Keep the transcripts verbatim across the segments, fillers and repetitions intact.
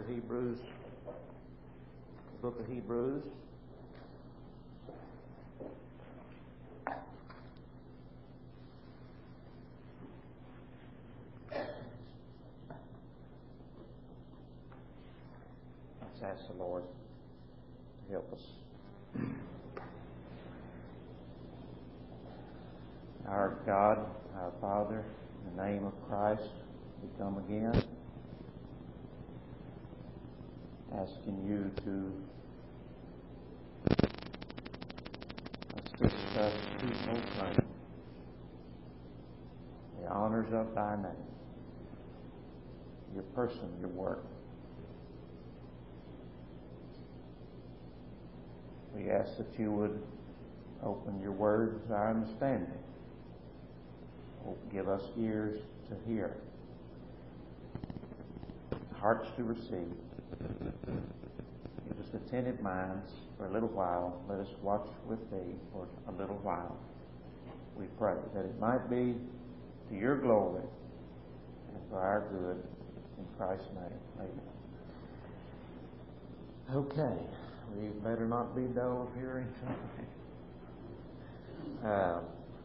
to Hebrews, the book of Hebrews. Let's ask the Lord to help us. Our God, our Father, in the name of Christ, we come again, asking you to assist us to proclaim the honors of thy name, your person, your work. We ask that you would open your word to our understanding. Give us ears to hear, hearts to receive. Give us attentive minds for a little while. Let us watch with thee for a little while. We pray that it might be to your glory and for our good. In Christ's name, amen. Okay, we better not be dull of hearing tonight. Uh,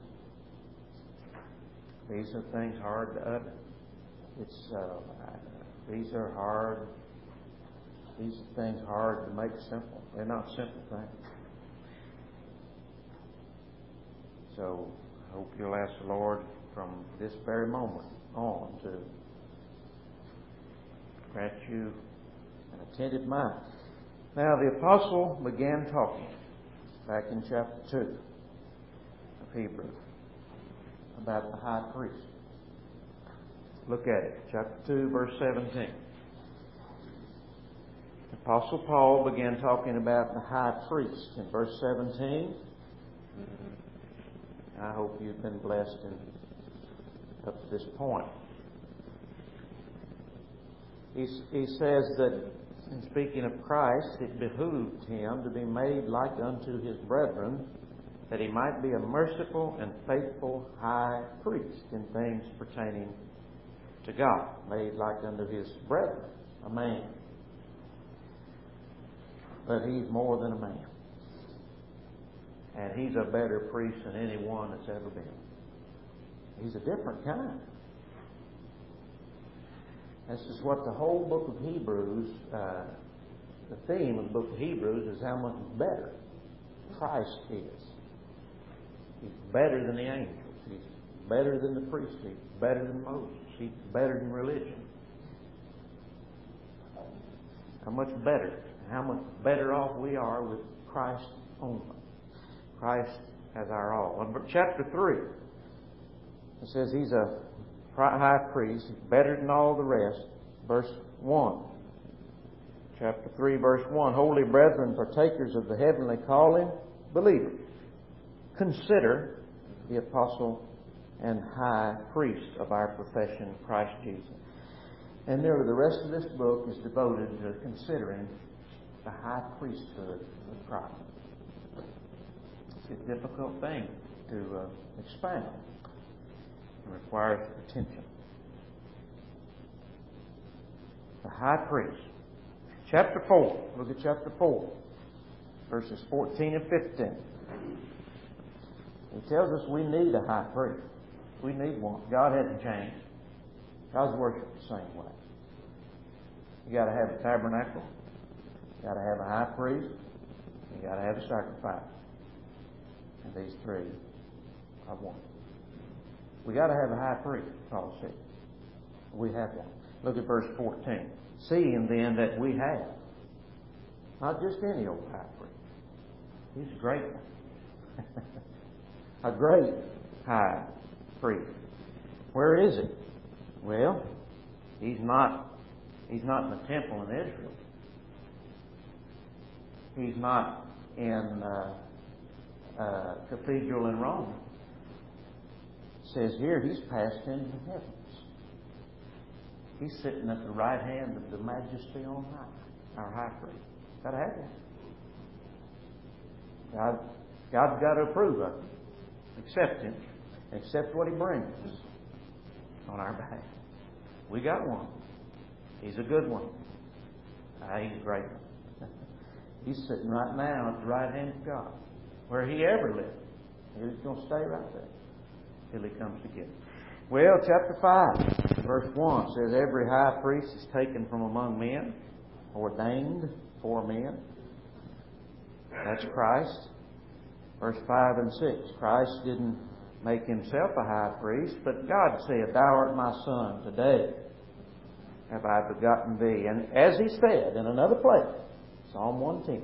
These are things hard to utter. It's uh, these are hard. These are things hard to make simple. They're not simple things. So I hope you'll ask the Lord from this very moment on to grant you an attentive mind. Now the apostle began talking back in chapter two of Hebrews about the high priest. Look at it, chapter two, verse seventeen. The Apostle Paul began talking about the high priest in verse seventeen. I hope you've been blessed in, up to this point. He, he says that, in speaking of Christ, it behooved him to be made like unto his brethren, that he might be a merciful and faithful high priest in things pertaining to God, made like unto his brethren, a man. But he's more than a man. And he's a better priest than anyone that's ever been. He's a different kind. This is what the whole book of Hebrews, uh, the theme of the book of Hebrews is how much better Christ is. He's better than the angels. He's better than the priests. He's better than Moses. He's better than religion. How much better, how much better off we are with Christ only. Christ as our all. In chapter three, it says he's a high priest. He's better than all the rest. Verse one. Chapter three, verse one. Holy brethren, partakers of the heavenly calling, believers, consider the apostle and high priest of our profession, Christ Jesus. And there, the rest of this book is devoted to considering the high priesthood of Christ. It's a difficult thing to uh, expound. It requires attention. The high priest. Chapter four. Look at chapter four. Verses fourteen and fifteen. He tells us we need a high priest. We need one. God hasn't changed. God's worshipped the same way. You got to have a tabernacle. You got to have a high priest. You got to have a sacrifice. And these three are one. We got to have a high priest, Paul said. We have one. Look at verse fourteen. Seeing then that we have not just any old high priest. He's a great one. A great high priest. Where is he? Well, he's not he's not in the temple in Israel. He's not in uh, uh, cathedral in Rome. It says here he's passed into the heavens. He's sitting at the right hand of the Majesty on high, our high priest. Got to have him. God, God's got to approve of him. Accept him. Accept what he brings on our behalf. We got one. He's a good one. Ah, he's a great one. He's sitting right now at the right hand of God, where he ever lived. He's going to stay right there till he comes to get him. Well, chapter five, verse one says, every high priest is taken from among men, ordained for men. That's Christ. Verse five and six, Christ didn't make himself a high priest, but God said, thou art my son, today have I begotten thee. And as he said in another place, Psalm one ten,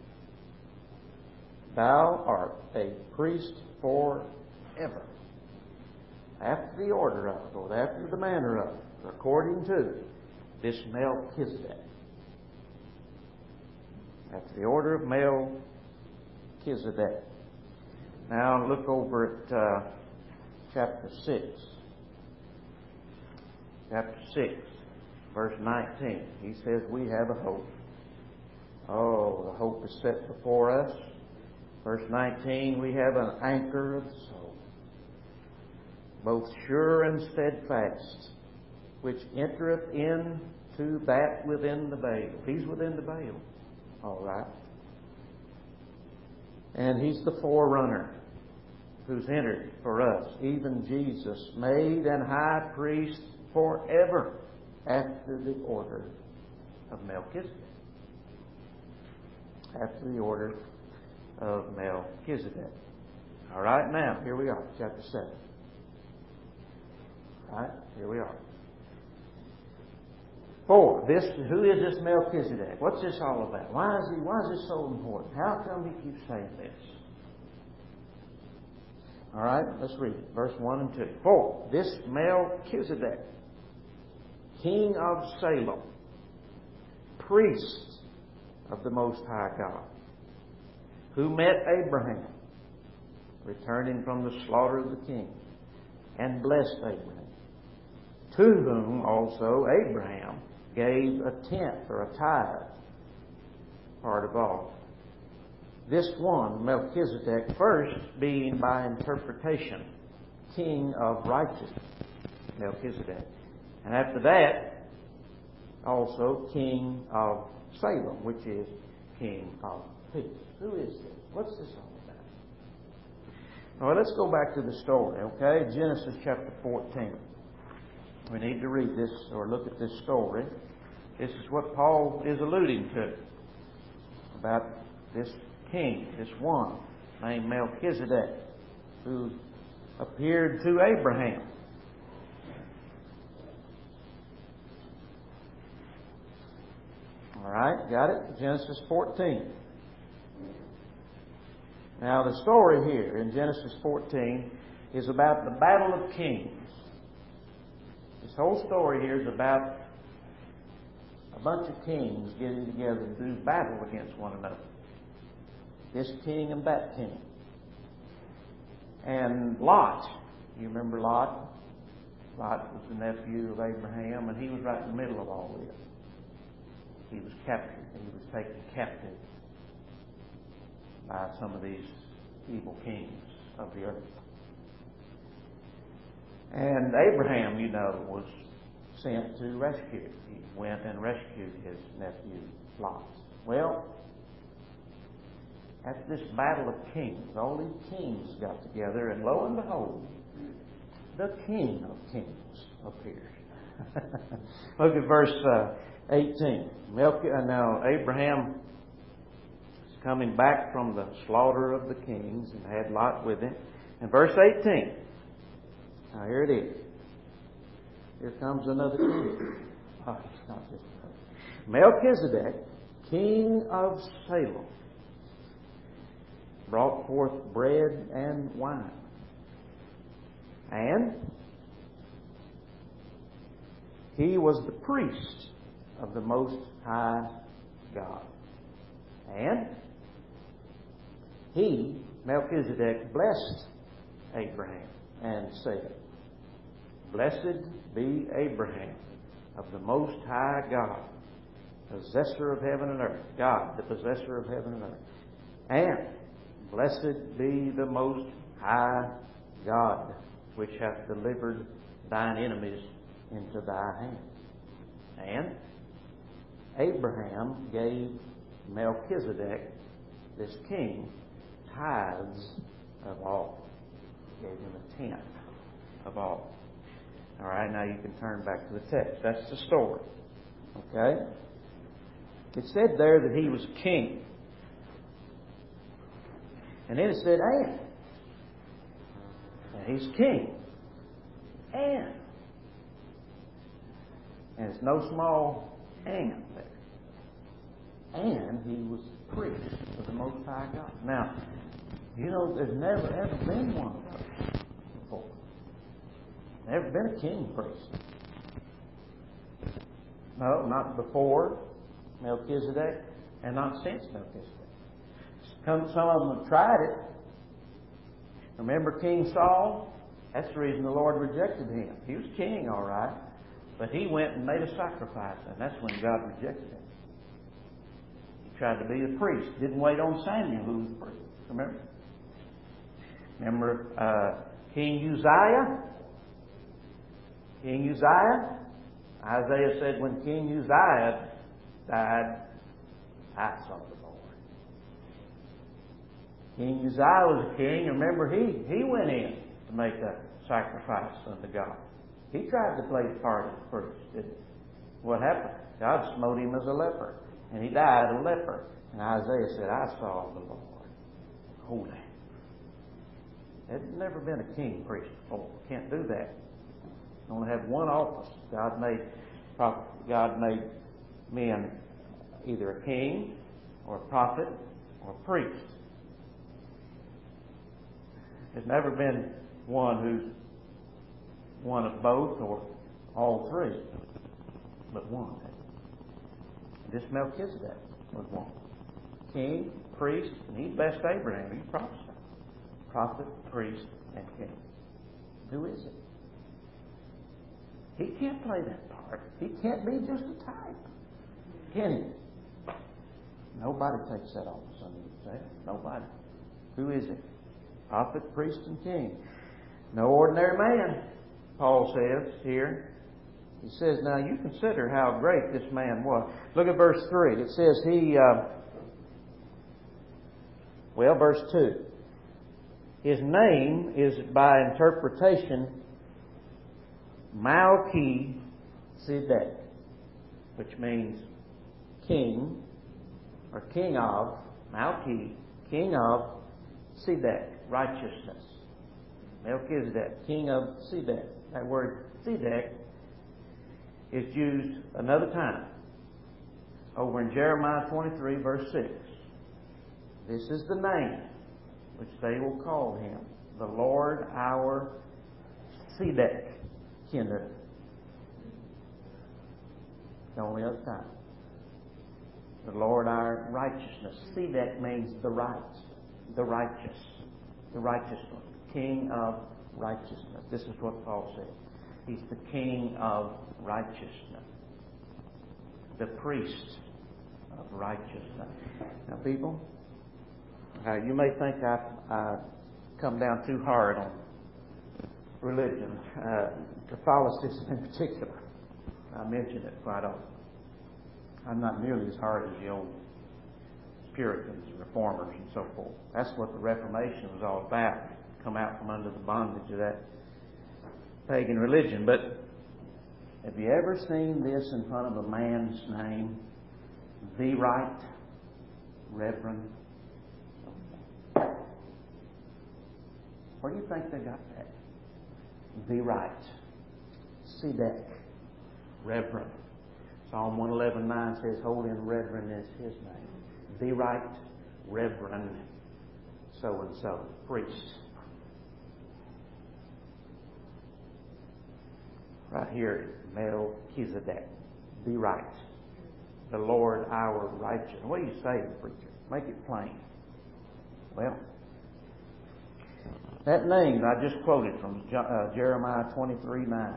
thou art a priest forever, after the order of, or after the manner of, according to this Melchizedek. After the order of Melchizedek. Now look over at uh, chapter six. Chapter six, verse nineteen. He says, we have a hope. Oh, the hope is set before us. Verse nineteen, we have an anchor of the soul, both sure and steadfast, which entereth into that within the veil. He's within the veil. All right. And he's the forerunner who's entered for us, even Jesus, made an high priest forever after the order of Melchizedek. After the order of Melchizedek. All right, now, here we are, chapter seven. All right, here we are. Four, this, who is this Melchizedek? What's this all about? Why is he, why is this so important? How come he keeps saying this? All right, let's read it. Verse one and two. For this Melchizedek, king of Salem, priest of the Most High God, who met Abraham, returning from the slaughter of the king, and blessed Abraham, to whom also Abraham gave a tenth or a tithe, part of all. This one, Melchizedek, first being by interpretation king of righteousness, Melchizedek. And after that, also king of Salem, which is king of peace. Who is this? What's this all about? Well, let's go back to the story, okay? Genesis chapter fourteen. We need to read this or look at this story. This is what Paul is alluding to about this king, this one named Melchizedek, who appeared to Abraham. All right, got it? Genesis fourteen. Now, the story here in Genesis fourteen is about the battle of kings. This whole story here is about a bunch of kings getting together to do battle against one another. This king and that king. And Lot, you remember Lot? Lot was the nephew of Abraham, and he was right in the middle of all this. He was captured. He was taken captive by some of these evil kings of the earth. And Abraham, you know, was sent to rescue. He went and rescued his nephew Lot. Well, after this battle of kings, all these kings got together, and lo and behold, the King of Kings appeared. Look at verse uh, eighteen. Melch- uh, now, Abraham is coming back from the slaughter of the kings and had Lot with him. And verse eighteen. Now, here it is. Here comes another king. Oh, it's not just Melchizedek, king of Salem, brought forth bread and wine. And he was the priest of the Most High God. And he, Melchizedek, blessed Abraham and said, Blessed be Abraham of the Most High God, possessor of heaven and earth. God, the possessor of heaven and earth. And blessed be the Most High God, which hath delivered thine enemies into thy hand. And Abraham gave Melchizedek, this king, tithes of all. Gave him a tenth of all. All right, now you can turn back to the text. That's the story. Okay? It said there that he was king. And then it said, and. And he's king. And. And it's no small and there. And he was priest of the Most High God. Now, you know, there's never ever been one of those before. Never been a king priest. No, not before Melchizedek, and not since Melchizedek. Some of them have tried it. Remember King Saul? That's the reason the Lord rejected him. He was king, all right, but he went and made a sacrifice, and that's when God rejected him. He tried to be a priest. Didn't wait on Samuel, who was a priest. Remember? Remember uh, King Uzziah? King Uzziah? Isaiah said when King Uzziah died, I saw the Lord. King Uzziah was a king. Remember, he, he went in to make a sacrifice unto God. He tried to play the part of the priest, didn't he? What happened? God smote him as a leper, and he died a leper. And Isaiah said, I saw the Lord. Holy. There's never been a king priest before. Can't do that. You only have one office. God made God made men either a king or a prophet or a priest. There's never been one who's one of both or all three, but one. This Melchizedek was one. King, priest, and he blessed Abraham. He prophesied. Prophet, priest, and king. Who is it? He can't play that part. He can't be just a type. Can he? Nobody takes that office under the table. Nobody. Who is it? Prophet, priest, and king. No ordinary man, Paul says here. He says, now you consider how great this man was. Look at verse three. It says he, uh, well, verse two. His name is by interpretation Malchi Zedek, which means king, or king of, Malchi, king of Zedek, righteousness. Melchizedek, king of Zedek. That word Zedek is used another time over in Jeremiah twenty-three, verse six. This is the name which they will call him, the Lord our Zedek. Kinder. The only other time. The Lord our righteousness. Zedek means the right, the righteous, the righteous one. King of righteousness. This is what Paul said. He's the King of righteousness. The priest of righteousness. Now, people, uh, you may think I've uh, come down too hard on religion, uh, Catholicism in particular. I mention it quite often. I'm not nearly as hard as the old Puritans and Reformers and so forth. That's what the Reformation was all about. Come out from under the bondage of that pagan religion. But have you ever seen this in front of a man's name? The Right Reverend. Where do you think they got that? The Right. Zedek. Reverend. Psalm one eleven nine says, Holy and Reverend is His name. The Right Reverend so and so. Priest. Right here, Melchizedek. The Right. The Lord our righteous. What do you say, preacher? Make it plain. Well, that name I just quoted from uh, Jeremiah twenty-three nine.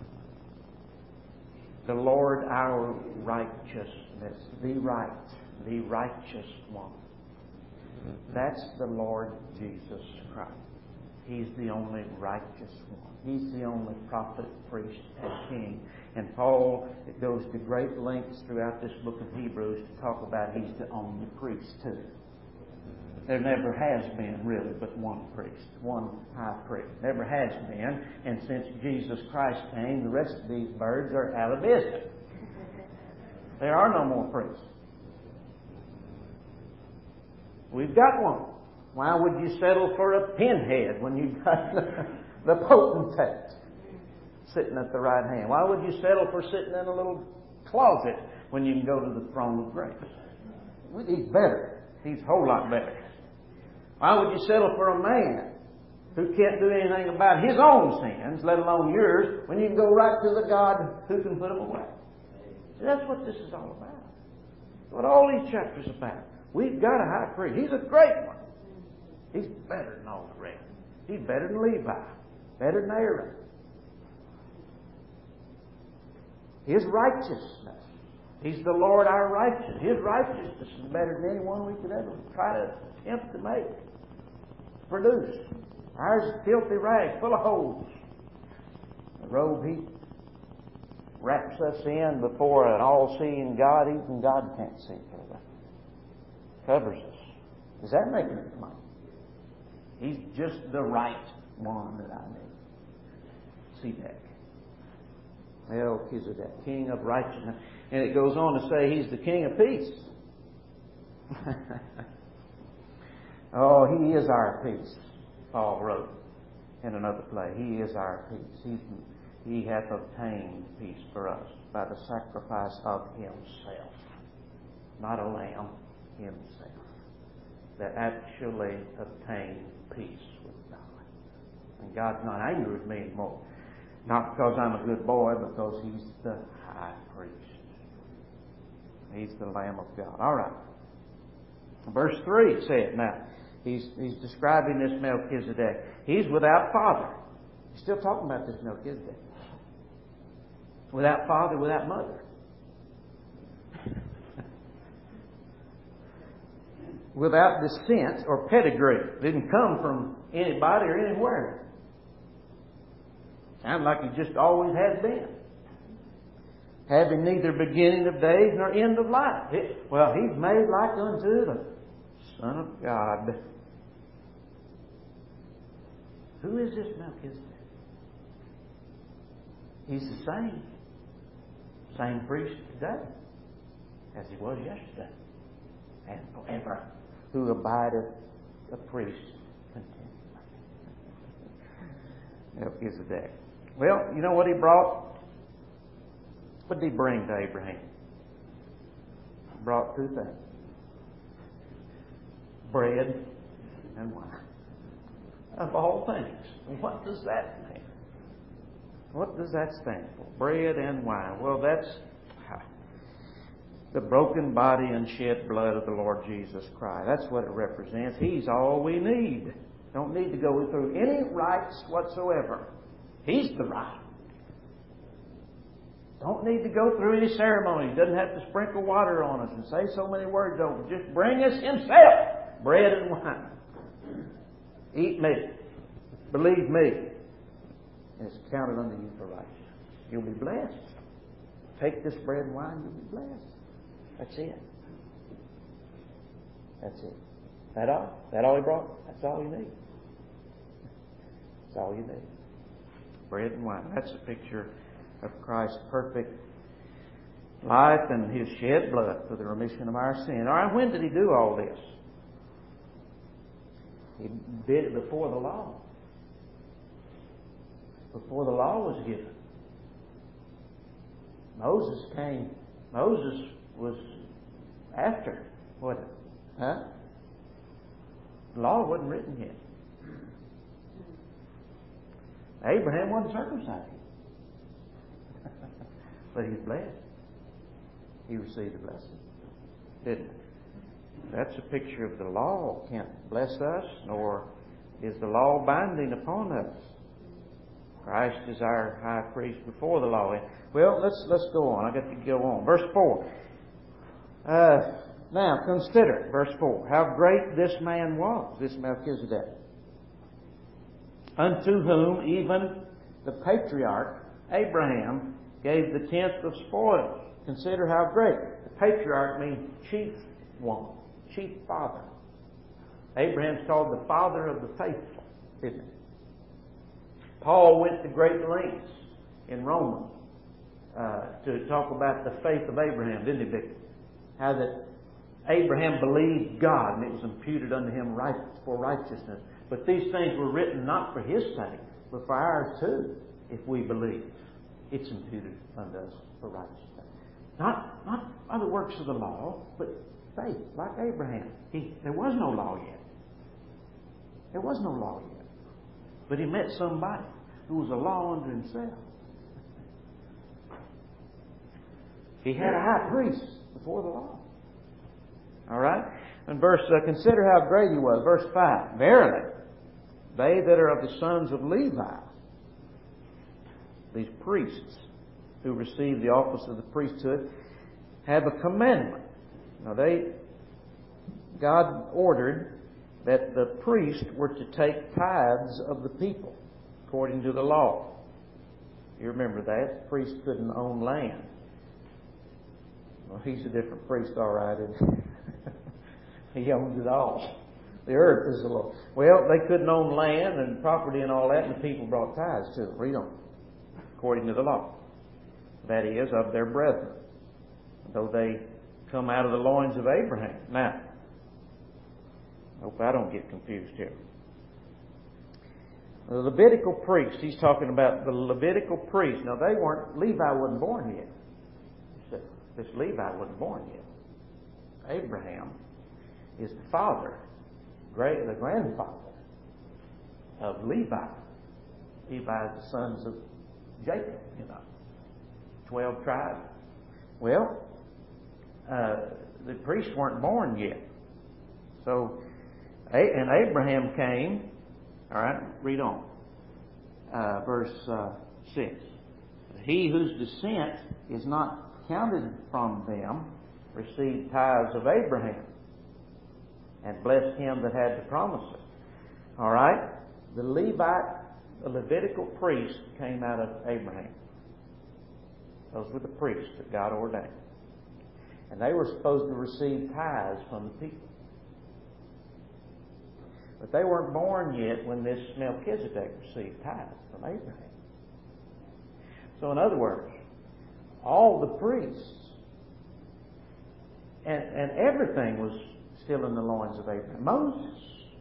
The Lord our righteousness. The right. The righteous one. That's the Lord Jesus Christ. He's the only righteous one. He's the only prophet, priest, and king. And Paul, it goes to great lengths throughout this book of Hebrews to talk about He's the only priest too. There never has been really but one priest, one high priest. Never has been. And since Jesus Christ came, the rest of these birds are out of business. There are no more priests. We've got one. Why would you settle for a pinhead when you've got the, the potentate sitting at the right hand? Why would you settle for sitting in a little closet when you can go to the throne of grace? He's better. He's a whole lot better. Why would you settle for a man who can't do anything about his own sins, let alone yours, when you can go right to the God who can put them away? See, that's what this is all about. That's what all these chapters are about. We've got a high priest. He's a great one. He's better than all the rest. He's better than Levi. Better than Aaron. His righteousness. He's the Lord our righteousness. His righteousness is better than any one we could ever try to attempt to make. Produce. Ours is filthy rag, full of holes. The robe He wraps us in before an all-seeing God, even God can't see through it. Covers us. Does that make any plain? He's just the right one that I need. See that? Melchizedek, King of righteousness. And it goes on to say He's the King of peace. Oh, He is our peace, Paul wrote in another place. He is our peace. He's, he hath obtained peace for us by the sacrifice of Himself. Not a lamb, Himself. That actually obtained peace with God. And God's not angry with me anymore. Not because I'm a good boy, but because He's the high priest. He's the Lamb of God. All right. Verse three said, now, he's, he's describing this Melchizedek. He's without father. He's still talking about this Melchizedek. Without father, without mother. Without descent or pedigree. Didn't come from anybody or anywhere. Sounds like He just always has been. Having neither beginning of days nor end of life. It, well, He's made like unto the Son of God. Who is this Melchizedek? He's the same. Same priest today as He was yesterday and forever. Who abideth a priest continually. Melchizedek. Well, you know what he brought? What did he bring to Abraham? He brought two things. Bread and wine. Of all things. What does that mean? What does that stand for? Bread and wine. Well, that's the broken body and shed blood of the Lord Jesus Christ. That's what it represents. He's all we need. Don't need to go through any rites whatsoever. He's the right. Don't need to go through any ceremonies. Doesn't have to sprinkle water on us and say so many words over. Just bring us Himself. Bread and wine. Eat me. Believe me. And it's counted unto you for righteousness. You'll be blessed. Take this bread and wine, you'll be blessed. That's it. That's it. That all? That all He brought? That's all you need. That's all you need. Bread and wine. That's a picture of Christ's perfect life and His shed blood for the remission of our sin. All right, when did He do all this? He did it before the law. Before the law was given. Moses came. Moses was after. What? Huh? The law wasn't written yet. Abraham wasn't circumcised. But he was blessed. He received the blessing. Didn't he? That's a picture of the law. Can't bless us, nor is the law binding upon us. Christ is our high priest before the law. Well, let's let's go on. I've got to go on. Verse four. Uh, now, consider, verse four, how great this man was, this Melchizedek. unto whom even the patriarch Abraham gave the tenth of spoils. Consider how great. The patriarch means chief one, chief father. Abraham's called the father of the faithful, isn't he? Paul went to great lengths in Romans uh, to talk about the faith of Abraham, didn't he, Victor? How that Abraham believed God and it was imputed unto him right, for righteousness. But these things were written not for his sake, but for ours too, if we believe. It's imputed unto us for righteousness. Not, not by the works of the law, but faith, like Abraham. He, there was no law yet. There was no law yet. But he met somebody who was a law unto himself. He had a high priest before the law. All right? And verse, uh, consider how great he was. Verse five. Verily, they that are of the sons of Levi, these priests who receive the office of the priesthood, have a commandment. Now they, God ordered that the priests were to take tithes of the people according to the law. You remember that. The priest couldn't own land. Well, he's a different priest, all right. He owns it all. The earth is the Lord. Well, they couldn't own land and property and all that, and the people brought tithes to them. Read on. According to the law. That is, of their brethren. Though they come out of the loins of Abraham. Now, I hope I don't get confused here. The Levitical priest, he's talking about the Levitical priest. Now, they weren't, Levi wasn't born yet. This Levi wasn't born yet. Abraham is the father, great, the grandfather of Levi. Levi is the sons of Jacob, you know. Twelve tribes. Well, uh, the priests weren't born yet. So, and Abraham came, all right, read on. Uh, verse uh, six. He whose descent is not counted from them received tithes of Abraham and blessed him that had the promises. All right? The Levite, the Levitical priest came out of Abraham. Those were the priests that God ordained. And they were supposed to receive tithes from the people. But they weren't born yet when this Melchizedek received tithes from Abraham. So in other words, all the priests and, and everything was still in the loins of Abraham. Moses,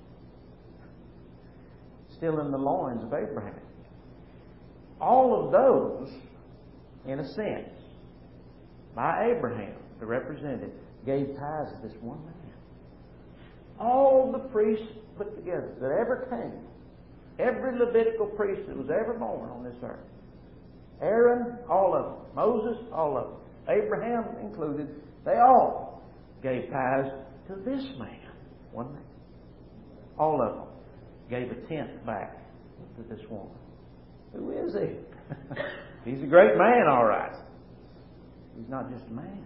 still in the loins of Abraham. All of those, in a sense, by Abraham, the representative, gave tithes of this one man. All the priests put together that ever came, every Levitical priest that was ever born on this earth, Aaron, all of them, Moses, all of them, Abraham included, they all gave tithes to this man, one man. All of them gave a tenth back to this woman. Who is he? He's a great man, all right. He's not just a man.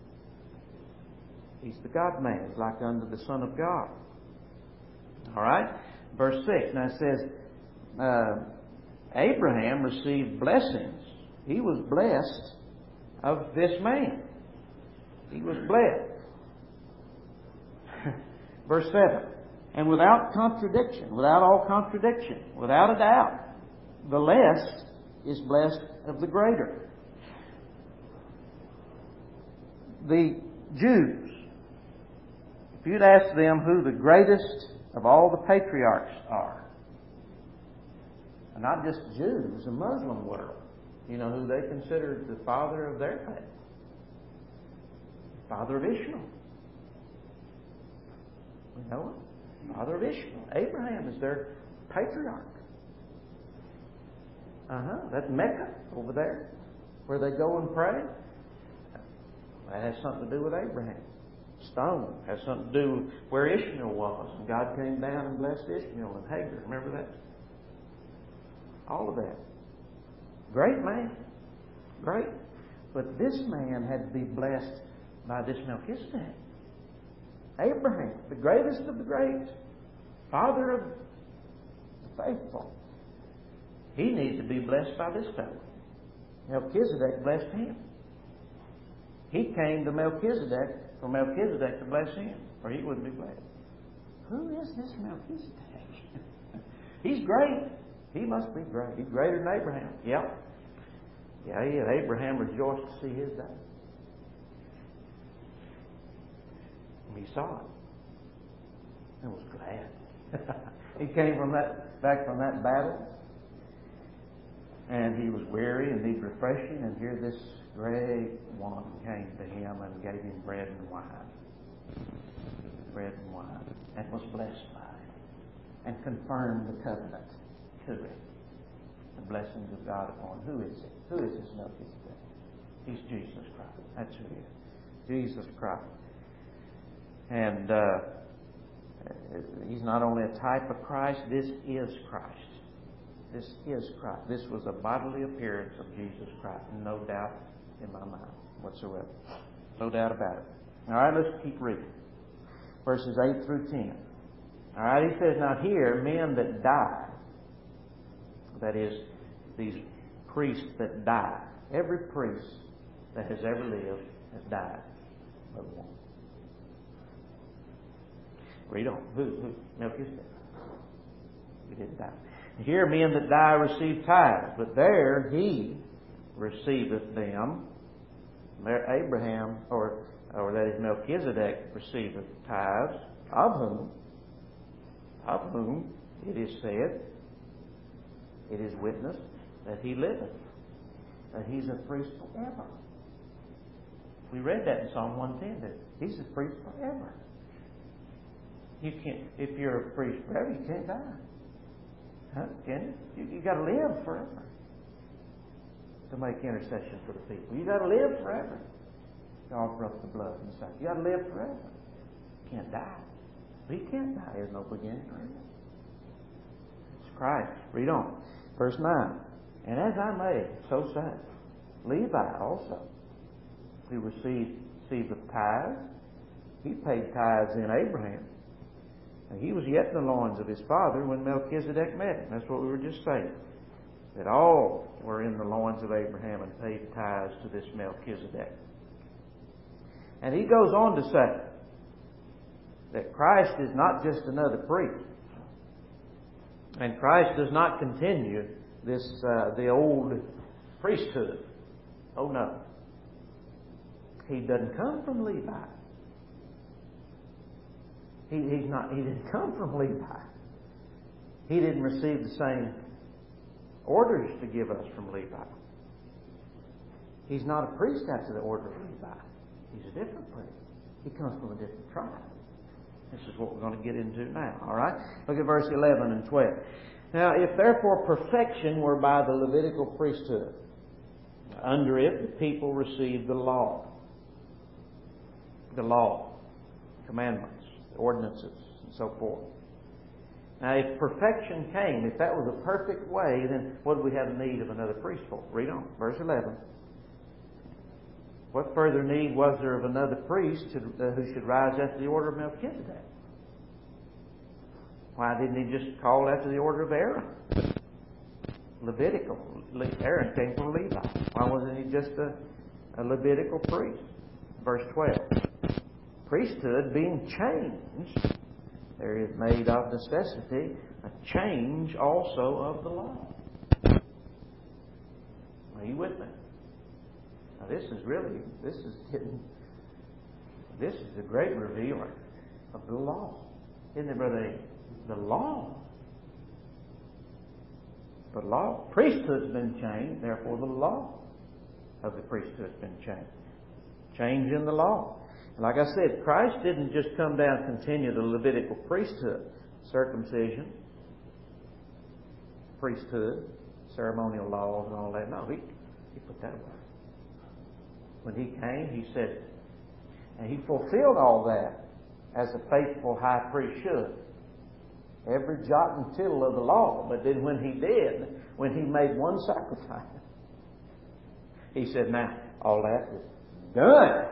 He's the God-man. He's like unto the Son of God. All right? Verse six. Now it says, uh, Abraham received blessings. He was blessed of this man. He was blessed. Verse seven. And without contradiction, without all contradiction, without a doubt, the less is blessed of the greater. The Jews, if you'd ask them who the greatest of all the patriarchs are, and not just Jews, the Muslim world, you know who they considered the father of their faith? Father of Ishmael. We know it. Father of Ishmael. Abraham is their patriarch. Uh-huh. That's Mecca over there, where they go and pray. That has something to do with Abraham. Stone has something to do with where Ishmael was. And God came down and blessed Ishmael and Hagar. Remember that? All of that. Great man. Great. But this man had to be blessed by this Melchizedek. Abraham, the greatest of the great, father of the faithful, He needs to be blessed by this fellow. Melchizedek blessed him. He came to Melchizedek for Melchizedek to bless him, or he wouldn't be blessed. Who is this Melchizedek? He's great. He must be great. He's greater than Abraham. Yep. Yeah, he is. Abraham rejoiced to see his day. He saw it and was glad. He came from that back from that battle, and he was weary and needed refreshing, and here this great one came to him and gave him bread and wine. Bread and wine. And was blessed by it. And confirmed the covenant to it. The blessings of God upon. Who is it? Who is this Melchizedek? He's Jesus Christ. That's who he is. Jesus Christ. And uh, he's not only a type of Christ, this is Christ. This is Christ. This was a bodily appearance of Jesus Christ. No doubt in my mind whatsoever. No doubt about it. All right, let's keep reading. Verses eight through ten. All right, he says, now here, men that die, that is, these priests that die. Every priest that has ever lived has died but one. Read on. Who? Who? Melchizedek. He didn't die. Here men that die receive tithes, but there he receiveth them. Abraham, or or that is Melchizedek, receiveth tithes, of whom, of whom it is said, it is witnessed that he liveth, that he's a priest forever. We read that in Psalm one ten, that he's a priest forever. You can't, if you're a priest forever, you can't die. Huh? Can you? You, you got to live forever to make intercession for the people. You got to live forever to offer up the blood and stuff. You got to live forever. You can't die. He can't die. There's no beginning or end. It's Christ. Read on. Verse nine. And as I may, so say, Levi also, who received, received the tithes, he paid tithes in Abraham. And he was yet in the loins of his father when Melchizedek met him. That's what we were just saying. That all were in the loins of Abraham and paid tithes to this Melchizedek. And he goes on to say that Christ is not just another priest. And Christ does not continue this uh, the old priesthood. Oh no. He doesn't come from Levi. He, he's not, he didn't come from Levi. He didn't receive the same orders to give us from Levi. He's not a priest after the order of Levi. He's a different priest. He comes from a different tribe. This is what we're going to get into now. All right? Look at verse eleven and twelve. Now, if therefore perfection were by the Levitical priesthood, under it the people received the law. The law, commandments, ordinances, and so forth. Now, if perfection came, if that was a perfect way, then what do we have need of another priest for? Read on, verse eleven. What further need was there of another priest to, uh, who should rise after the order of Melchizedek? Why didn't he just call after the order of Aaron? Levitical. Aaron came from Levi. Why wasn't he just a, a Levitical priest? Verse twelve. Priesthood being changed, there is made of necessity a change also of the law. Are you with me? Now this is really, this is getting, this is a great revealer of the law. Isn't it, Brother A? The law. The law. Priesthood's been changed, therefore the law of the priesthood's been changed. Change in the law. Like I said, Christ didn't just come down and continue the Levitical priesthood, circumcision, priesthood, ceremonial laws and all that. No, he, he put that away. When he came, he said, and he fulfilled all that as a faithful high priest should. Every jot and tittle of the law. But then when he did, when he made one sacrifice, he said, now, all that is done.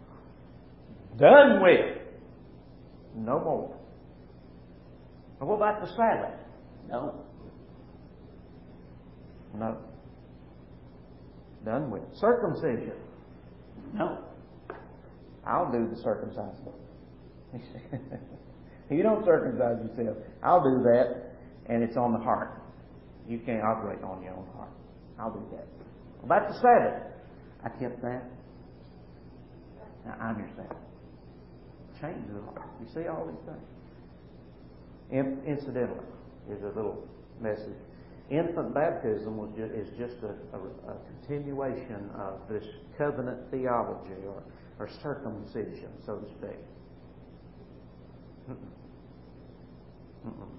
Done with. No more. And what about the Sabbath? No. No. Done with. Circumcision. No. I'll do the circumcising. You don't circumcise yourself. I'll do that, and it's on the heart. You can't operate on your own heart. I'll do that. About the Sabbath. I kept that. Now I'm your Sabbath. Change the heart. You see all these things? In, incidentally, here's a little message. Infant baptism was ju- is just a, a, a continuation of this covenant theology or, or circumcision, so to speak. Mm-mm. Mm-mm.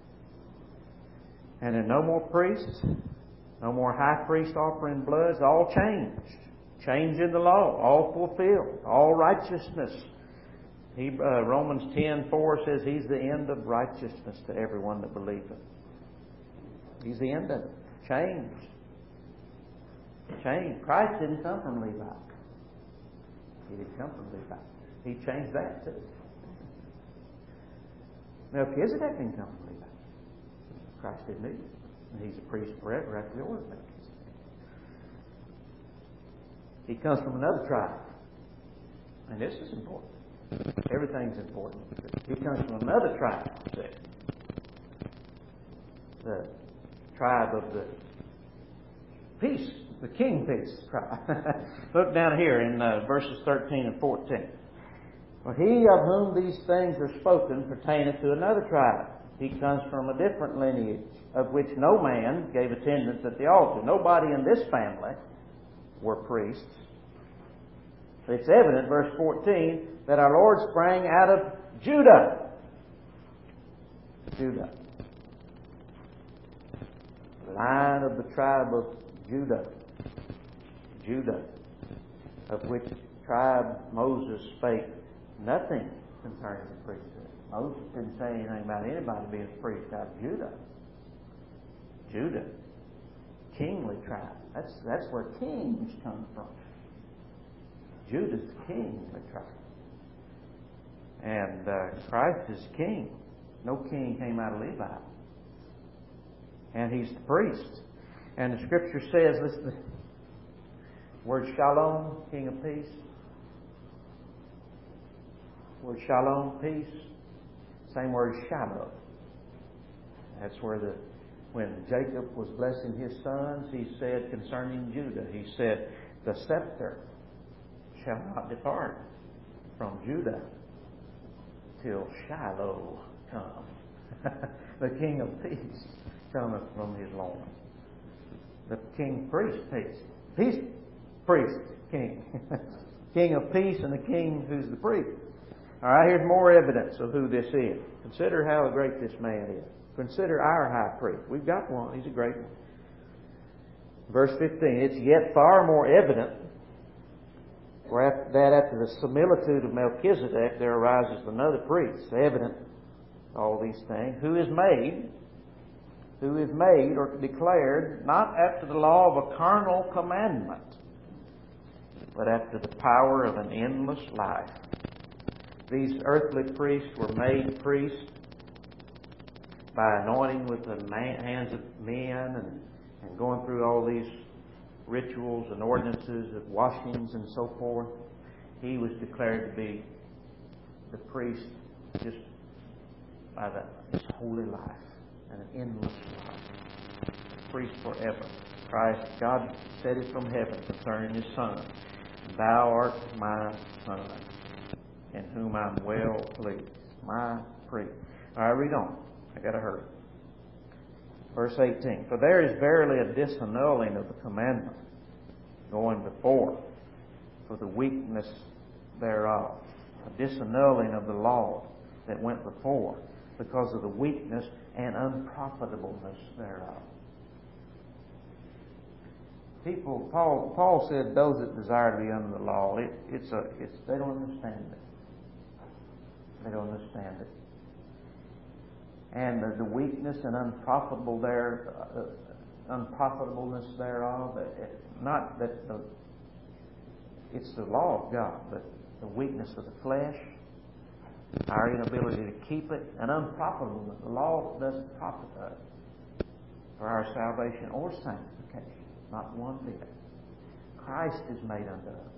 And then no more priests, no more high priest offering bloods, all changed. Change in the law, all fulfilled, all righteousness. He, uh, Romans ten four says He's the end of righteousness to everyone that believeth. He's the end of it. Changed. Changed. Christ didn't come from Levi. He didn't come from Levi. He changed that too. Melchizedek didn't come from Levi. Christ didn't either. And He's a priest forever after the order of Melchizedek. He comes from another tribe. And this is important. Everything's important. He comes from another tribe. The tribe of the peace, the king peace tribe. Look down here in uh, verses thirteen and fourteen. For he of whom these things are spoken pertaineth to another tribe. He comes from a different lineage, of which no man gave attendance at the altar. Nobody in this family were priests. It's evident, verse fourteen, that our Lord sprang out of Judah. Judah. The line of the tribe of Judah. Judah. Of which tribe Moses spake nothing concerning the priesthood. Moses didn't say anything about anybody being a priest out of Judah. Judah. Kingly tribe. That's, that's where kings come from. Judah's kingly tribe. And uh, Christ is king. No king came out of Levi. And He's the priest. And the Scripture says, listen to the word shalom, King of peace. Word shalom, peace. Same word Shiloh. That's where the when Jacob was blessing his sons, he said concerning Judah, he said, the scepter shall not depart from Judah till Shiloh come. The King of peace cometh from his loins. The King priest peace. Peace priest king. King of peace and the king who's the priest. All right, here's more evidence of who this is. Consider how great this man is. Consider our high priest. We've got one. He's a great one. Verse fifteen, it's yet far more evident that after the similitude of Melchizedek there arises another priest. It's evident, all these things, who is made, who is made or declared not after the law of a carnal commandment, but after the power of an endless life. These earthly priests were made priests by anointing with the man, hands of men and, and going through all these rituals and ordinances of washings and so forth. He was declared to be the priest just by the, his holy life and an endless life. Priest forever. Christ, God said it from heaven concerning His Son. Thou art my Son, in whom I'm well pleased. My priest. All right, read on. I got to hurry. Verse eighteen. For there is verily a disannulling of the commandment going before, for the weakness thereof. A disannulling of the law that went before, because of the weakness and unprofitableness thereof. People, Paul, Paul said, those that desire to be under the law, it, it's a, it's they don't understand it. They don't understand it. And the, the weakness and unprofitable there, uh, unprofitableness thereof, it, not that the, it's the law of God, but the weakness of the flesh, our inability to keep it, and unprofitableness. The law doesn't profit us. for our salvation or sanctification. Not one bit. Christ is made unto us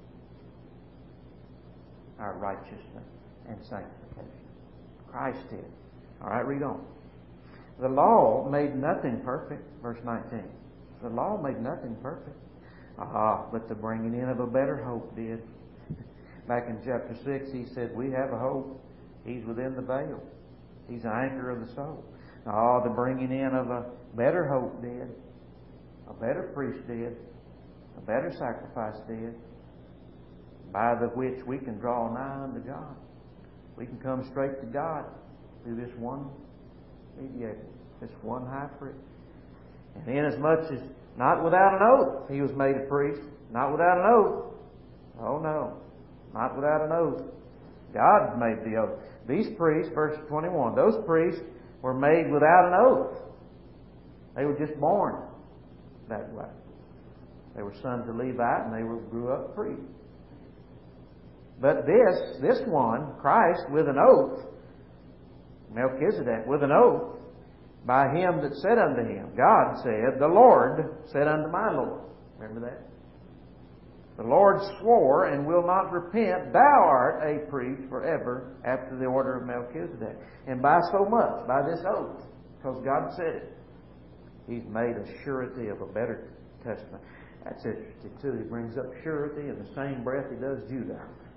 our righteousness and sanctification. Christ did. All right, read on. The law made nothing perfect. Verse nineteen. The law made nothing perfect. Ah, but the bringing in of a better hope did. Back in chapter six, he said, we have a hope. He's within the veil. He's the anchor of the soul. Ah, the bringing in of a better hope did. A better priest did. A better sacrifice did. By the which we can draw nigh unto God. We can come straight to God through this one mediator, this one high priest. And inasmuch as not without an oath he was made a priest, not without an oath. Oh no, not without an oath. God made the oath. These priests, verse twenty-one, those priests were made without an oath. They were just born that way. They were sons of Levi and they were grew up priests. But this, this one, Christ, with an oath, Melchizedek, with an oath, by him that said unto him, God said, the Lord said unto my Lord. Remember that? The Lord swore and will not repent, thou art a priest forever after the order of Melchizedek. And by so much, by this oath, because God said it, he's made a surety of a better testament. That's interesting too. He brings up surety in the same breath he does Judah.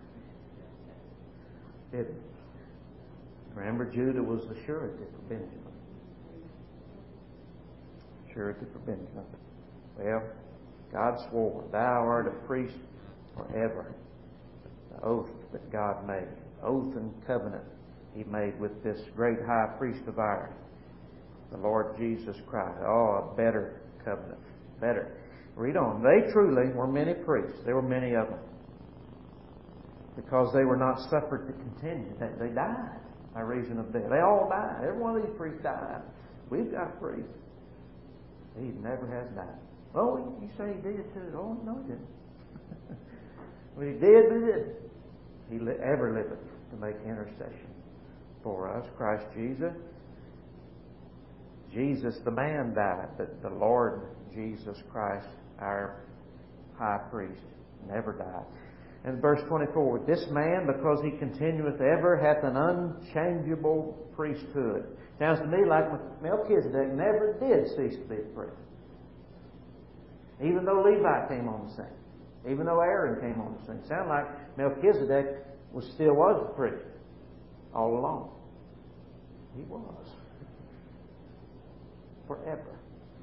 Didn't he? Remember, Judah was the surety for Benjamin. Surety for Benjamin. Well, God swore, thou art a priest forever. The oath that God made. Oath and covenant he made with this great high priest of ours, the Lord Jesus Christ. Oh, a better covenant. Better. Read on. They truly were many priests. There were many of them. Because they were not suffered to continue. They, they died by reason of death. They all died. Every one of these priests died. We've got a priest. He never has died. Oh, you say he did too. Oh, no, he didn't. But he did, but he didn't. He li- ever liveth to make intercession for us. Christ Jesus. Jesus the man died, but the Lord Jesus Christ, our high priest, never died. And verse twenty-four, this man, because he continueth ever, hath an unchangeable priesthood. Sounds to me like Melchizedek never did cease to be a priest. Even though Levi came on the scene. Even though Aaron came on the scene. Sounds like Melchizedek was still was a priest all along. He was. Forever.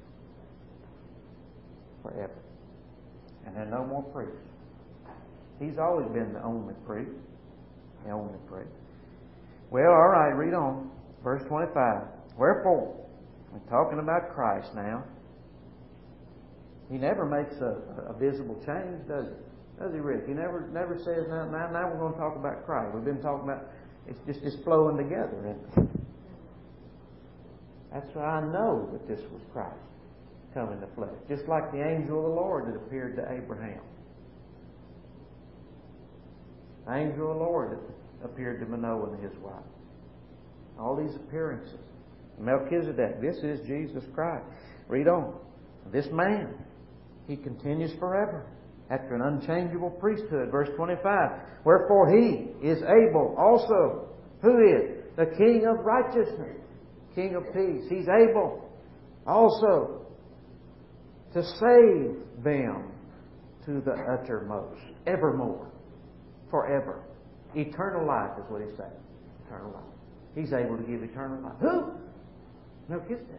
Forever. And there are no more priests. He's always been the only priest. The only priest. Well, all right, read on. Verse twenty-five. Wherefore, we're talking about Christ now. He never makes a, a visible change, does he? Does he, Rick? He never never says, now, now, now we're going to talk about Christ. We've been talking about, it's just, just flowing together. And that's why I know that this was Christ come in the flesh. Just like the angel of the Lord that appeared to Abraham. The angel of the Lord that appeared to Manoah and his wife. All these appearances. Melchizedek, this is Jesus Christ. Read on. This man, he continues forever after an unchangeable priesthood. Verse twenty-five. Wherefore he is able also. Who is? The King of righteousness. King of peace. He's able also to save them to the uttermost. Evermore. Forever. Eternal life is what he's saying. Eternal life. He's able to give eternal life. Who? Melchizedek.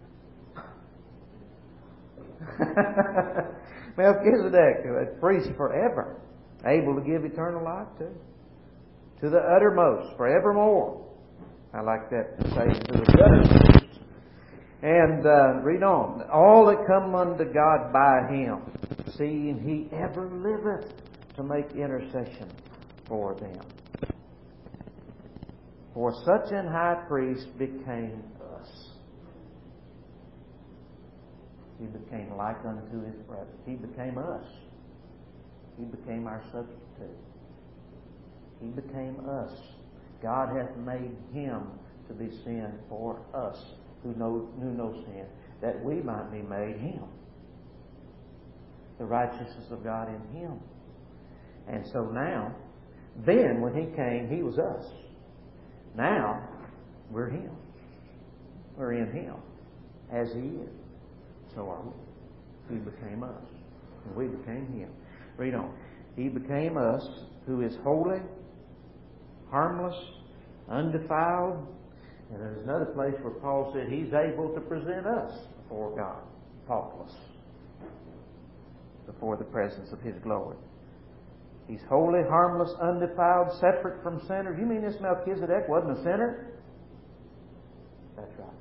Melchizedek, a priest forever, able to give eternal life too. To the uttermost, forevermore. I like that to say, to the uttermost. And uh, read on. All that come unto God by him, seeing he ever liveth to make intercession for them. For such an high priest became us. He became like unto his brother. He became us. He became our substitute. He became us. God hath made him to be sin for us. who know, knew no sin, that we might be made Him. The righteousness of God in Him. And so now, then when He came, He was us. Now, we're Him. We're in Him. As He is, so are we. He became us. And we became Him. Read on. He became us, who is holy, harmless, undefiled. And there's another place where Paul said He's able to present us before God, faultless, before the presence of His glory. He's holy, harmless, undefiled, separate from sinners. You mean this Melchizedek wasn't a sinner? That's right.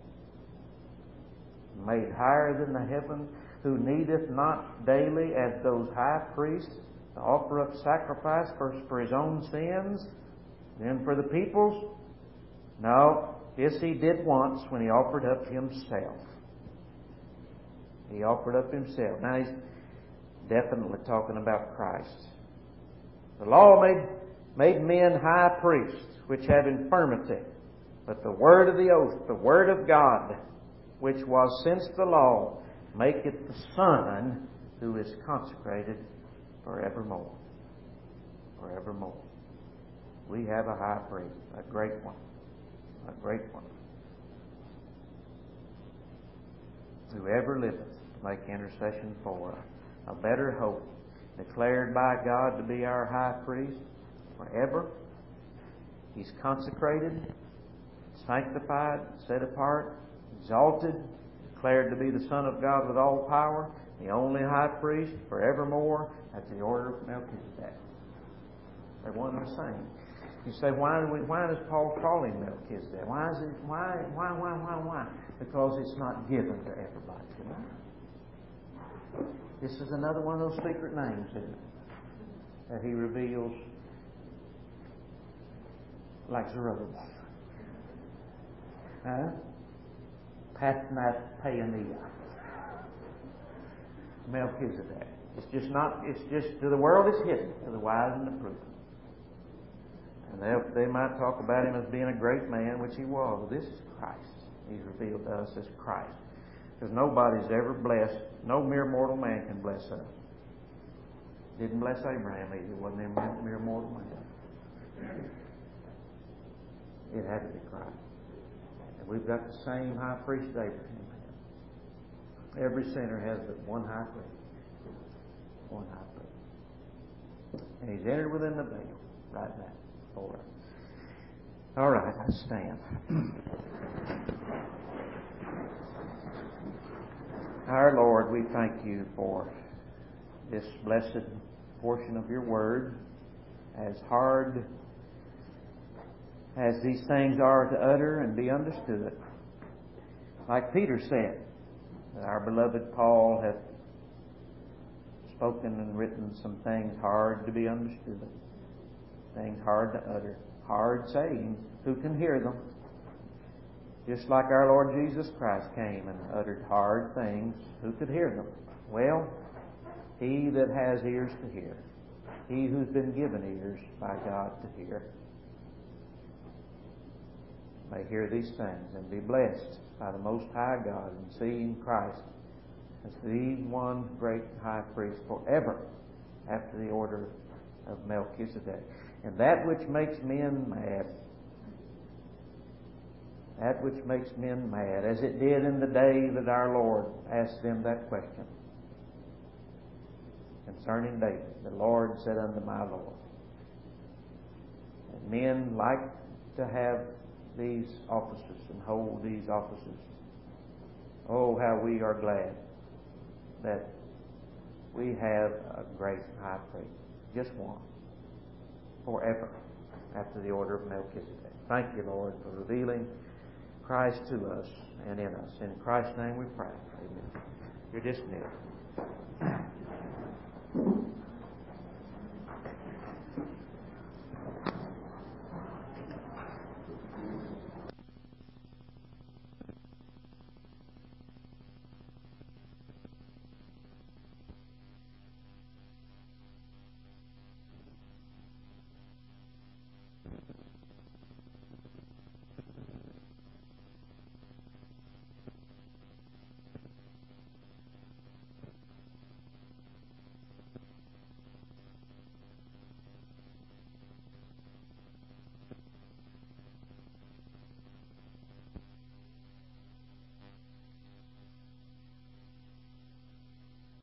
Made higher than the heaven, who needeth not daily as those high priests to offer up sacrifice first for His own sins, then for the people's. No, this He did once when He offered up Himself. He offered up Himself. Now He's definitely talking about Christ. The law made, made men high priests, which have infirmity. But the word of the oath, the word of God, which was since the law, maketh the Son, who is consecrated forevermore. Forevermore. We have a high priest, a great one. A great one. Whoever liveth to make intercession for us. A better hope, declared by God to be our high priest forever. He's consecrated, sanctified, set apart, exalted, declared to be the Son of God with all power, the only high priest forevermore at the order of Melchizedek. They're one and the same. You say, why, do we, why does Paul call him Melchizedek? Why is it? Why? Why? Why? Why? Why? Because it's not given to everybody. You know? This is another one of those secret names, isn't it? That He reveals, like Zerubbabel. Huh? Pathnathpaenia. Melchizedek. It's just not, it's just, to the world it's hidden, to the wise and the prudent. And they, they might talk about Him as being a great man, which He was. But this is Christ. He's revealed to us as Christ. Because nobody's ever blessed, no mere mortal man can bless us. Didn't bless Abraham either. It wasn't a mere mortal man. It had to be Christ. And we've got the same high priest that Abraham had. Every sinner has but one high priest. One high priest. And He's entered within the veil right now. All right. All right, let's stand. Our Lord, we thank You for this blessed portion of Your Word. As hard as these things are to utter and be understood, like Peter said, that our beloved Paul hath spoken and written some things hard to be understood, things hard to utter, hard sayings. Who can hear them? Just like our Lord Jesus Christ came and uttered hard things. Who could hear them? Well, he that has ears to hear. He who's been given ears by God to hear. May hear these things and be blessed by the Most High God and seeing Christ as the one great high priest forever after the order of Melchizedek. And that which makes men mad, that which makes men mad, as it did in the day that our Lord asked them that question concerning David. The Lord said unto my Lord. And men like to have these offices and hold these offices. Oh, how we are glad that we have a great high priest, just one, forever, after the order of Melchizedek. Thank You, Lord, for revealing Christ to us and in us. In Christ's name we pray. Amen. You're dismissed.